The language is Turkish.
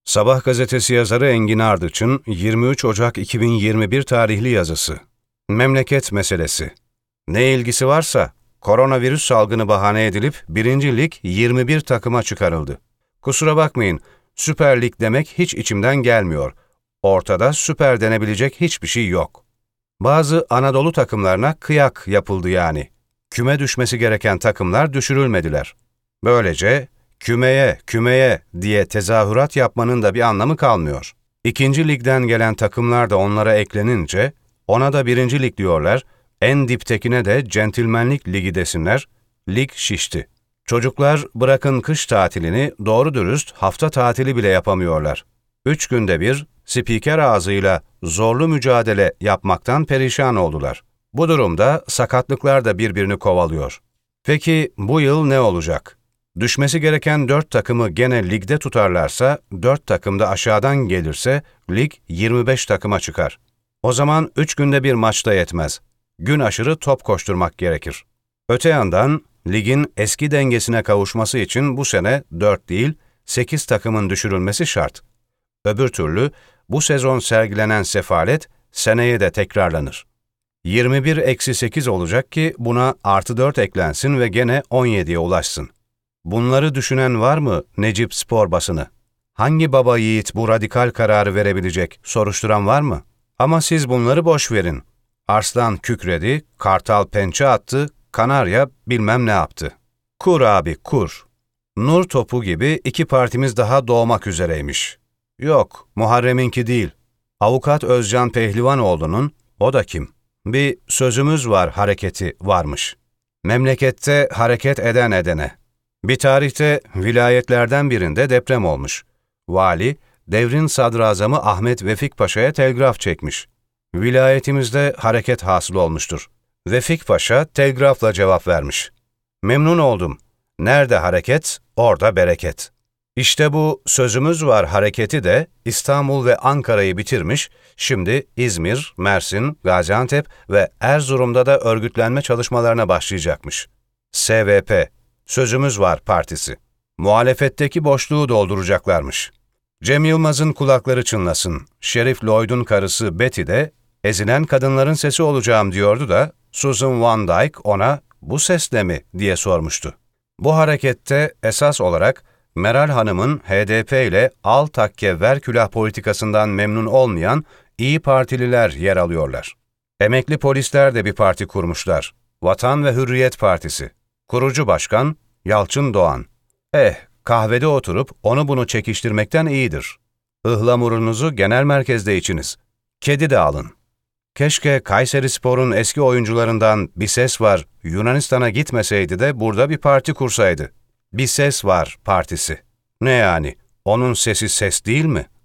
Sabah gazetesi yazarı Engin Ardıç'ın 23 Ocak 2021 tarihli yazısı. Memleket meselesi. Ne ilgisi varsa koronavirüs salgını bahane edilip 1. Lig 21 takıma çıkarıldı. Kusura bakmayın, Süper Lig demek hiç içimden gelmiyor. Ortada süper denebilecek hiçbir şey yok. Bazı Anadolu takımlarına kıyak yapıldı yani. Küme düşmesi gereken takımlar düşürülmediler. Böylece kümeye diye tezahürat yapmanın da bir anlamı kalmıyor. 2. Ligden gelen takımlar da onlara eklenince, ona da 1. Lig diyorlar, en diptekine de Centilmenlik Ligi desinler, lig şişti. Çocuklar bırakın kış tatilini, doğru dürüst hafta tatili bile yapamıyorlar. 3 günde bir, spiker ağzıyla zorlu mücadele yapmaktan perişan oldular. Bu durumda sakatlıklar da birbirini kovalıyor. Peki bu yıl ne olacak? Düşmesi gereken 4 takımı gene ligde tutarlarsa, 4 takım da aşağıdan gelirse, lig 25 takıma çıkar. O zaman 3 günde bir maçta yetmez. Gün aşırı top koşturmak gerekir. Öte yandan, ligin eski dengesine kavuşması için bu sene 4 değil, 8 takımın düşürülmesi şart. Öbür türlü, bu sezon sergilenen sefalet, seneye de tekrarlanır. 21-8 olacak ki buna +4 eklensin ve gene 17'ye ulaşsın. Bunları düşünen var mı Necip Spor basını? Hangi baba yiğit bu radikal kararı verebilecek, soruşturan var mı? Ama siz bunları boş verin. Arslan kükredi, kartal pençe attı, kanarya bilmem ne yaptı. Kur abi, kur. Nur topu gibi 2 partimiz daha doğmak üzereymiş. Yok, Muharrem'inki değil. Avukat Özcan Pehlivanoğlu'nun, o da kim? Bir sözümüz var hareketi varmış. Memlekette hareket eden edene. Bir tarihte vilayetlerden birinde deprem olmuş. Vali, devrin sadrazamı Ahmet Vefik Paşa'ya telgraf çekmiş. Vilayetimizde hareket hasıl olmuştur. Vefik Paşa telgrafla cevap vermiş. Memnun oldum. Nerede hareket, orada bereket. İşte bu sözümüz var hareketi de İstanbul ve Ankara'yı bitirmiş, şimdi İzmir, Mersin, Gaziantep ve Erzurum'da da örgütlenme çalışmalarına başlayacakmış. SVP, Sözümüz Var Partisi. Muhalefetteki boşluğu dolduracaklarmış. Cem Yılmaz'ın kulakları çınlasın. Şerif Lloyd'un karısı Betty de ezilen kadınların sesi olacağım diyordu da Susan Van Dyke ona bu sesle mi diye sormuştu. Bu harekette esas olarak Meral Hanım'ın HDP ile al takke ver külah politikasından memnun olmayan İyi Partililer yer alıyorlar. Emekli polisler de bir parti kurmuşlar. Vatan ve Hürriyet Partisi. Kurucu başkan Yalçın Doğan. Kahvede oturup onu bunu çekiştirmekten iyidir. Ihlamurunuzu genel merkezde içiniz. Kedi de alın. Keşke Kayserispor'un eski oyuncularından bir ses var Yunanistan'a gitmeseydi de burada bir parti kursaydı. Bir ses var partisi. Ne yani? Onun sesi ses değil mi?